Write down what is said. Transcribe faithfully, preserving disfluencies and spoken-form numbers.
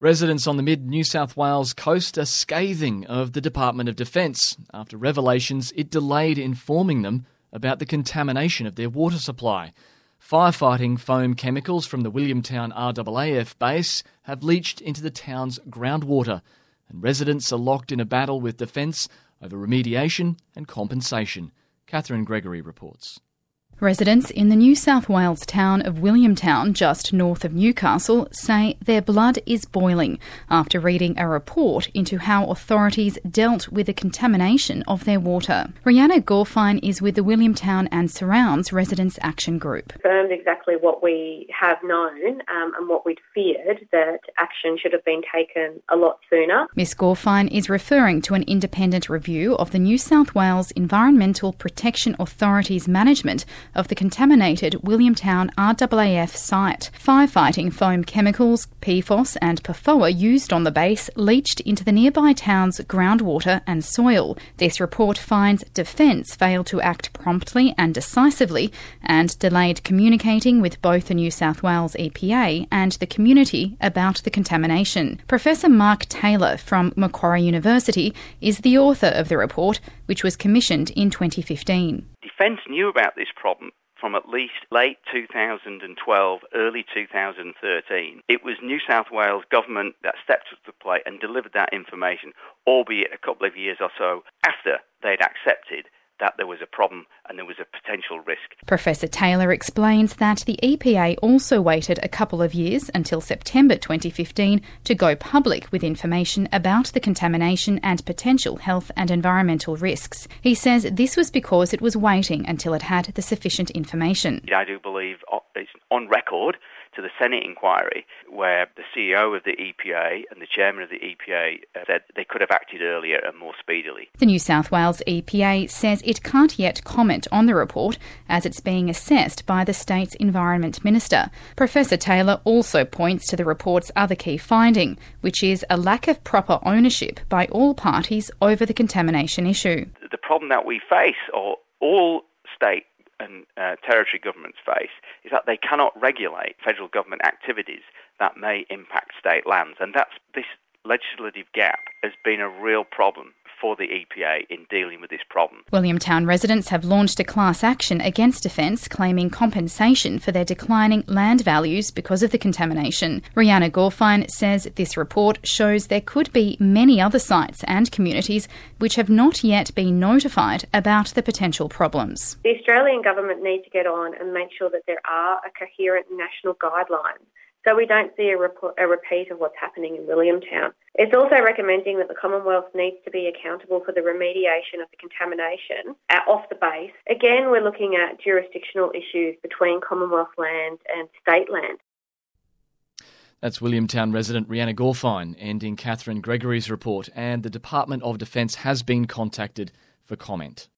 Residents on the mid-New South Wales coast are scathing of the Department of Defence after revelations it delayed informing them about the contamination of their water supply. Firefighting foam chemicals from the Williamtown R A A F base have leached into the town's groundwater, and residents are locked in a battle with Defence over remediation and compensation. Catherine Gregory reports. Residents in the New South Wales town of Williamtown, just north of Newcastle, say their blood is boiling after reading a report into how authorities dealt with the contamination of their water. Rihanna Gorfine is with the Williamtown and Surrounds Residents Action Group. Confirmed exactly what we have known um, and what we'd feared, that action should have been taken a lot sooner. Miss Gorfine is referring to an independent review of the New South Wales Environmental Protection Authority's management of the contaminated Williamtown R A A F site. Firefighting foam chemicals, P F O S and P F O A used on the base leached into the nearby town's groundwater and soil. This report finds Defence failed to act promptly and decisively and delayed communicating with both the New South Wales E P A and the community about the contamination. Professor Mark Taylor from Macquarie University is the author of the report, which was commissioned in twenty fifteen. Defence knew about this problem from at least late two thousand twelve, early two thousand thirteen. It was New South Wales government that stepped up to the plate and delivered that information, albeit a couple of years or so after they'd accepted that there was a problem and there was a potential risk. Professor Taylor explains that the E P A also waited a couple of years until September twenty fifteen to go public with information about the contamination and potential health and environmental risks. He says this was because it was waiting until it had the sufficient information. I do believe it's on record to the Senate inquiry where the C E O of the E P A and the chairman of the E P A said they could have acted earlier and more speedily. The New South Wales E P A says it can't yet comment on the report as it's being assessed by the state's Environment Minister. Professor Taylor also points to the report's other key finding, which is a lack of proper ownership by all parties over the contamination issue. The problem that we face, or all state and uh, territory governments face, is that they cannot regulate federal government activities that may impact state lands. And that's this legislative gap has been a real problem for the E P A in dealing with this problem. Williamtown residents have launched a class action against Defence claiming compensation for their declining land values because of the contamination. Rihanna Gorfine says this report shows there could be many other sites and communities which have not yet been notified about the potential problems. The Australian government needs to get on and make sure that there are a coherent national guideline, so we don't see a, rep- a repeat of what's happening in Williamtown. It's also recommending that the Commonwealth needs to be accountable for the remediation of the contamination at, off the base. Again, we're looking at jurisdictional issues between Commonwealth land and state land. That's Williamtown resident Rihanna Gorfine ending Catherine Gregory's report, and the Department of Defence has been contacted for comment.